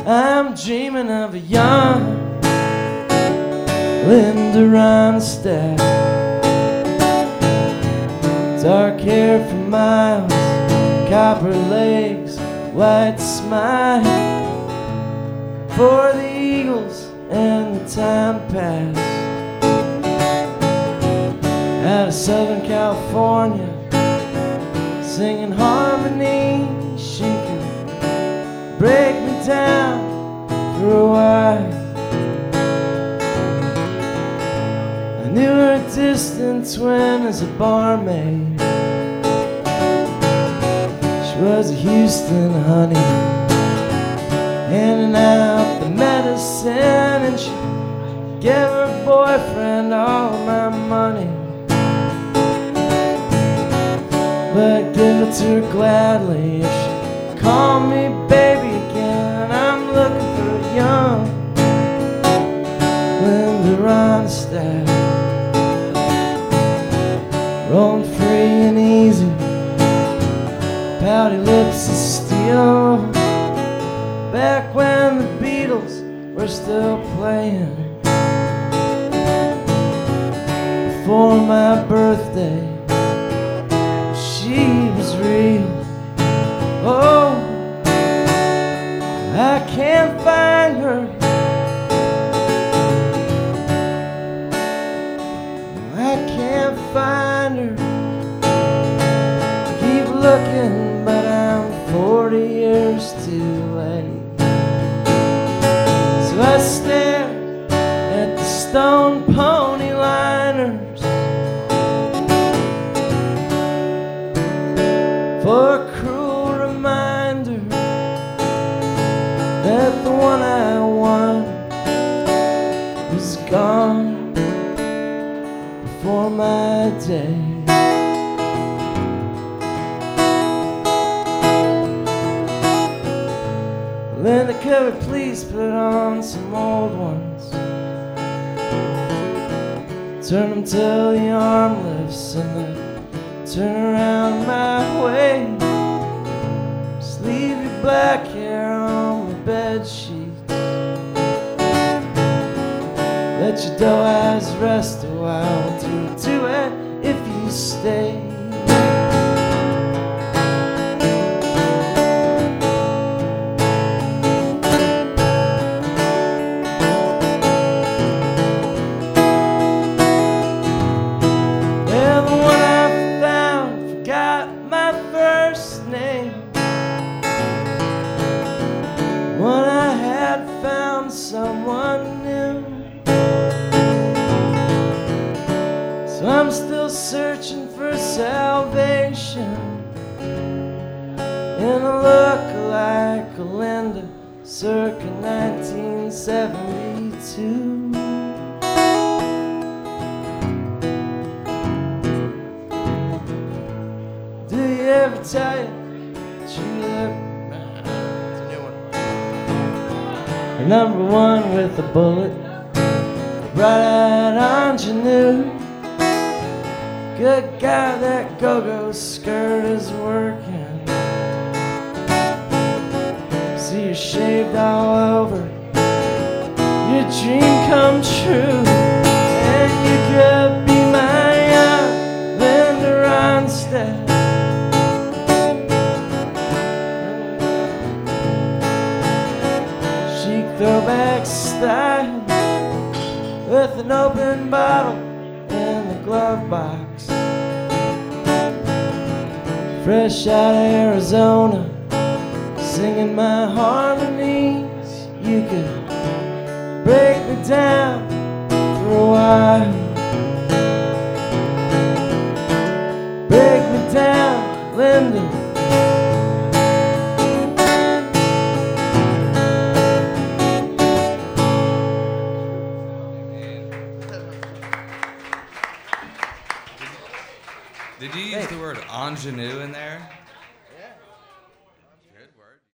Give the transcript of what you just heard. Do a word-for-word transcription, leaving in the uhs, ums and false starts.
I'm dreaming of a young Linda Ronstadt. Dark hair for miles, copper legs, white smile. For the Eagles and the time pass. Out of Southern California, singing harmony. She can break me down for a while. I knew her distant twin as a barmaid. She was a Houston honey, handing out the medicine, and she gave her boyfriend all my money. But I'd give it to her gladly if she called me baby again. I'm looking for a young Linda Ronstadt, rolling free and easy, pouty lips of steel. Back when the Beatles were still playing, before my birthday, she was real. Oh, I can't find her. I can't find her. Keep looking, but I'm forty years too late. So I stare at the stone pony liners for a cruel reminder that the one I want was gone before my day. Linda, could we please put on some old ones? Turn them till the arm lifts and then turn around my way. Just leave your black hair on the bed sheets. Let your doe eyes rest a while. Do a duet if you stay. When I had found someone new, so I'm still searching for salvation in a look-alike Linda circa nineteen seventy-two. Do you ever tell you that you look number one with a bullet, bright-eyed ingenue? Good God, that go-go skirt is working. See you shaved all over, your dream come true, and you could be my young Linda Ronstadt. Throwback style with an open bottle in the glove box. Fresh out of Arizona, singing my harmonies. You could break me down for a while. Break me down, Linda. Did you use the word ingenue in there?